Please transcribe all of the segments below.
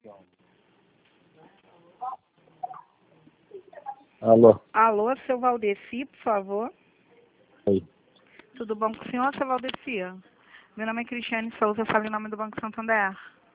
Alô? Alô, seu Valdeci, por favor. Oi. Tudo bom com o senhor, seu Valdeci? Meu nome é Cristiane Souza, eu falo em nome do Banco Santander.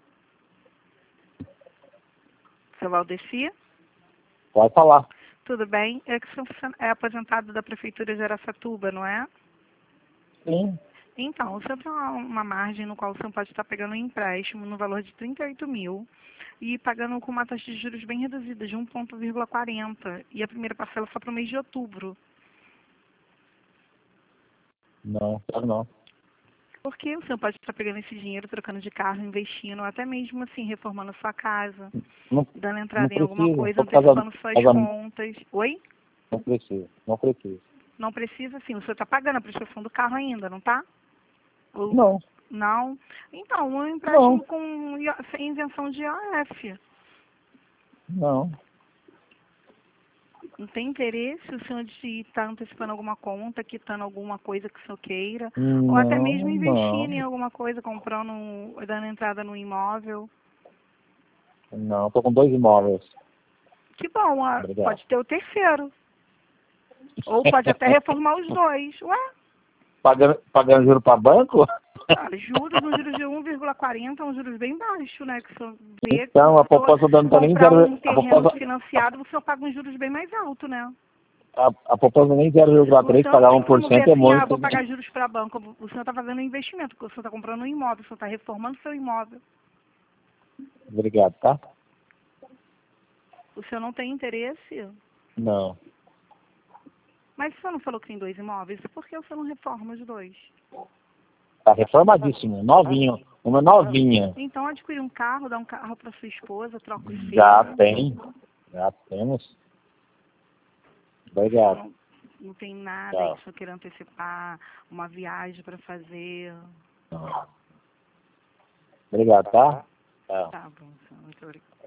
Seu Valdeci? Pode falar. Tudo bem? É que o senhor é aposentado da Prefeitura de Araçatuba, não é? Sim. Então, o senhor tem uma margem no qual o senhor pode estar pegando um empréstimo no valor de 38 mil e pagando com uma taxa de juros bem reduzida, de 1,40. E a primeira parcela só para o mês de outubro. Não, quero não. Porque o senhor pode estar pegando esse dinheiro, trocando de carro, investindo, ou até mesmo assim, reformando a sua casa, Não, dando não entrada em alguma precisa. coisa, Tô casando. antecipando suas Casando. contas. Oi? Não precisa. Não precisa. Não precisa, sim. O senhor está pagando a prestação do carro ainda, não está? Não. Não? Então, um empréstimo Não. com sem isenção de IOF. Não. Não tem interesse o senhor de estar antecipando alguma conta, quitando alguma coisa que o senhor queira, ou até mesmo investindo em Não. alguma coisa, comprando, dando entrada no imóvel. Não, tô com 2 imóveis. Que bom, Obrigado. pode ter o terceiro. Ou pode até reformar os dois. Ué? Pagando juro para banco? Juros, um juros de 1,40, um juros bem baixo, né? Que o senhor vê Então, a poupança não tá nem comprar zero. um A terreno poupança, financiado, o senhor paga um juros bem mais alto, né? a poupança nem O 0,3, senhor não pagar tem como ver 1% é assim, muito. vou pagar juros para banco. O senhor está fazendo um investimento, porque o senhor está comprando um imóvel, o senhor está reformando seu imóvel. Obrigado, tá? O senhor não tem interesse? Não. Mas o senhor não falou que tem 2 imóveis? Por que o senhor não reforma os dois? Tá reformadíssimo. Novinho. Uma novinha. Então, adquirir um carro, dar um carro para sua esposa, troca o Já seu. tem. Já temos. Obrigado. Não tem nada aí Tchau. que o senhor queira antecipar, uma viagem para fazer. Obrigado, tá? Tchau. Tá bom, senhor. Muito obrigada.